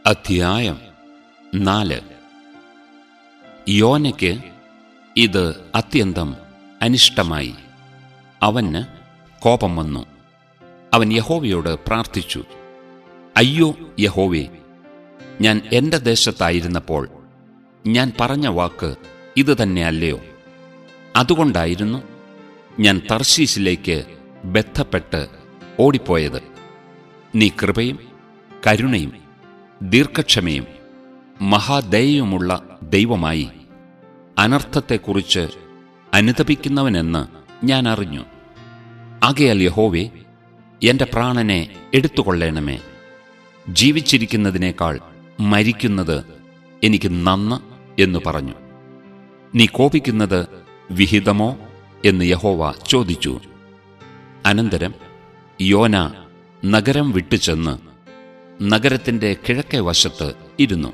അധ്യായം 4. യോനയ്ക്ക് ഇത് അത്യന്തം അനിഷ്ടമായി. അവന് കോപം വന്നു. അവൻ യഹോവയോട് പ്രാർത്ഥിച്ചു, അയ്യോ യഹോവേ, ഞാൻ എൻ്റെ ദേശത്തായിരുന്നപ്പോൾ ഞാൻ പറഞ്ഞ വാക്ക് ഇത് തന്നെയല്ലയോ? അതുകൊണ്ടായിരുന്നു ഞാൻ തർശീശിലേക്ക് ബദ്ധപ്പെട്ട് ഓടിപ്പോയത്. നീ കൃപയും കരുണയും ദീർഘക്ഷമയും മഹാദയയുമുള്ള ദൈവമായി അനർത്ഥത്തെക്കുറിച്ച് അനുതപിക്കുന്നവനെന്ന് ഞാൻ അറിഞ്ഞു. ആകയാൽ യഹോവേ, എൻ്റെ പ്രാണനെ എടുത്തുകൊള്ളേണമേ. ജീവിച്ചിരിക്കുന്നതിനേക്കാൾ മരിക്കുന്നത് എനിക്ക് നന്ന് എന്നു പറഞ്ഞു. നീ കോപിക്കുന്നത് വിഹിതമോ എന്ന് യഹോവ ചോദിച്ചു. അനന്തരം യോന നഗരം വിട്ടുചെന്ന് നഗരത്തിൻ്റെ കിഴക്കേ വശത്ത് ഇരുന്നു.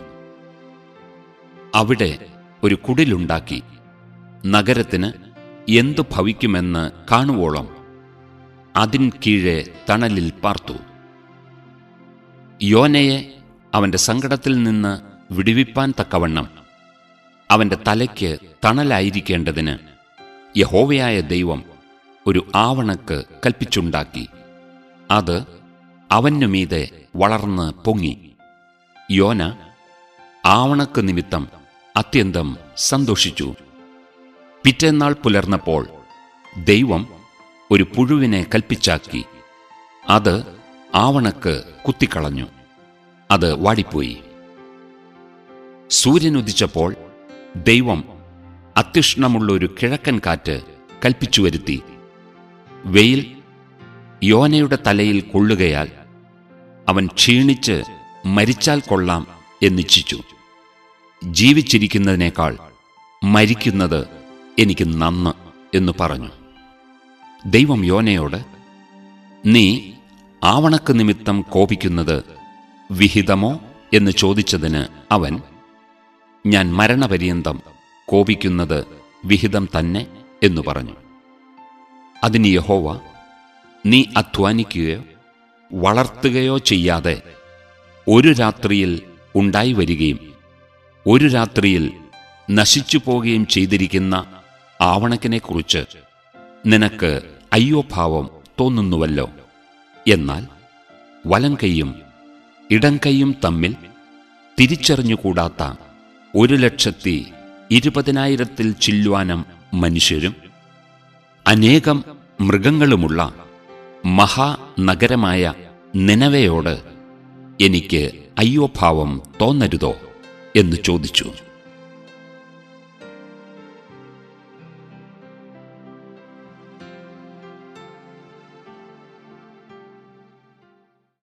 അവിടെ ഒരു കുടിലുണ്ടാക്കി നഗരത്തിന് എന്തു ഭവിക്കുമെന്ന് കാണുവോളം അതിൻ കീഴെ തണലിൽ പാർത്തു. യോനയെ അവൻ്റെ സങ്കടത്തിൽ നിന്ന് വിടുവിപ്പാൻ തക്കവണ്ണം അവൻ്റെ തലയ്ക്ക് തണലായിരിക്കേണ്ടതിന് യഹോവയായ ദൈവം ഒരു ആവണക്ക് കൽപ്പിച്ചുണ്ടാക്കി. അത് അവനു മീതെ വളർന്ന് പൊങ്ങി. യോന ആവണക്ക് നിമിത്തം അത്യന്തം സന്തോഷിച്ചു. പിറ്റേന്നാൾ പുലർന്നപ്പോൾ ദൈവം ഒരു പുഴുവിനെ കൽപ്പിച്ചാക്കി. അത് ആവണക്ക് കുത്തിക്കളഞ്ഞു. അത് വാടിപ്പോയി. സൂര്യനുദിച്ചപ്പോൾ ദൈവം അത്യുഷ്ണമുള്ളൊരു കിഴക്കൻ കാറ്റ് കൽപ്പിച്ചു വരുത്തി. വെയിൽ യോനയുടെ തലയിൽ കൊള്ളുകയാൽ അവൻ ക്ഷീണിച്ച് മരിച്ചാൽ കൊള്ളാം എന്നിച്ഛിച്ചു. ജീവിച്ചിരിക്കുന്നതിനേക്കാൾ മരിക്കുന്നത് എനിക്ക് നന്ന് എന്നു പറഞ്ഞു. ദൈവം യോനയോട്, നീ ആവണക്ക് നിമിത്തം കോപിക്കുന്നത് വിഹിതമോ എന്ന് ചോദിച്ചതിന് അവൻ, ഞാൻ മരണപര്യന്തം കോപിക്കുന്നത് വിഹിതം തന്നെ എന്നു പറഞ്ഞു. അതിന് യഹോവ, നീ അധ്വാനിക്കുകയോ വളർത്തുകയോ ചെയ്യാതെ ഒരു രാത്രിയിൽ ഉണ്ടായി വരികയും ഒരു രാത്രിയിൽ നശിച്ചു പോകുകയും ചെയ്തിരിക്കുന്ന ആവണക്കിനെക്കുറിച്ച് നിനക്ക് അയ്യോഭാവം തോന്നുന്നുവല്ലോ. എന്നാൽ വലംകൈയും ഇടംകൈയും തമ്മിൽ തിരിച്ചറിഞ്ഞുകൂടാത്ത 1,20,000 ചില്വാനം മനുഷ്യരും അനേകം മൃഗങ്ങളുമുള്ള മഹാനഗരമായ നിനവയോട് എനിക്ക് അയ്യോഭാവം തോന്നരുതോ എന്ന് ചോദിച്ചു.